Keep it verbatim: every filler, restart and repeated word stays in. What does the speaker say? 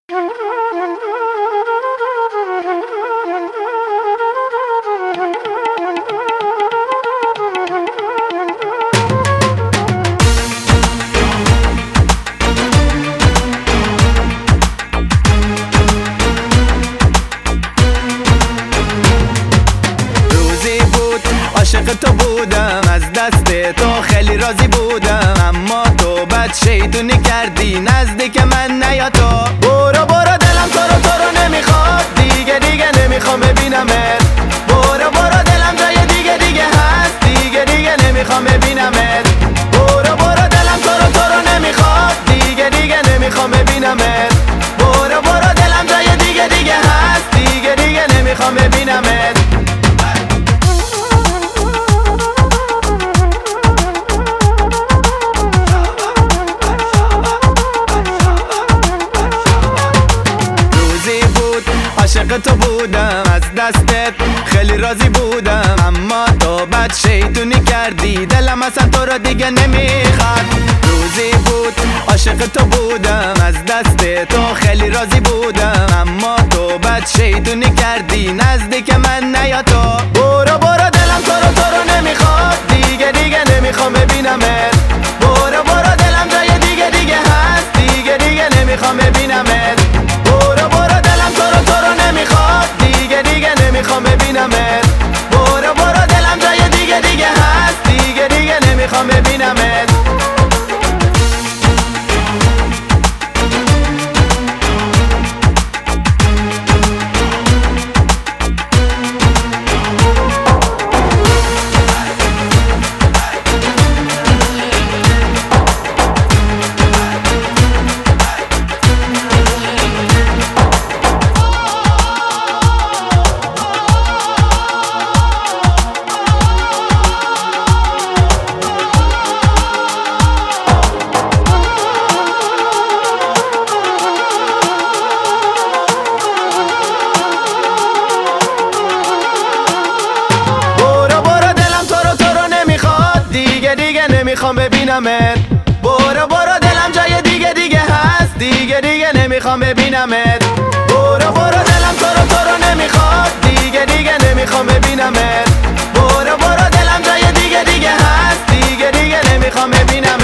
عاشق تو بودم، از دست تو خیلی راضی بودم، اما تو بد شیطونی کردی، نزدیک من نیا تو. برو برو دلم تو رو تو رو نمیخواد، دیگه دیگه نمیخوام ببینمت. برو برو دلم جای دیگه دیگه هست، دیگه دیگه نمیخوام ببینمت. برو برو دلم تو رو تو رو نمیخواد، دیگه دیگه نمیخوام ببینمت. برو برو دلم جای دیگه دیگه هست، دیگه دیگه نمیخوام ببینمت. عاشق تو بودم، از دستت خیلی راضی بودم، اما تو بد شیطونی کردی، دلم اصلا تو رو دیگه نمیخواد. روزی بود عاشق تو بودم، از دست تو خیلی راضی بودم، اما تو بد شیطونی کردی، نزدیک من نیا تو. برو برو دلم تو رو تو رو نمیخواد، دیگه دیگه نمیخوام ببینمت. برو برو دلم جای دیگه دیگه هست، دیگه دیگه نمیخوام ببینمت. برو برو دلم تو رو تو رو نمیخواد، دیگه دیگه نمیخوام ببینمت. برو برو دلم جای دیگه دیگه هست، دیگه دیگه نمیخوام ببینمت. نمیخوام ببینمت. برو برو دلم جای دیگه دیگه هست، دیگه دیگه نمیخوام ببینمت. برو برو دلم تو رو تو رو نمیخواد، دیگه دیگه نمیخوام ببینمت. برو برو دلم جای دیگه دیگه هست، دیگه دیگه نمیخوام ببینمت.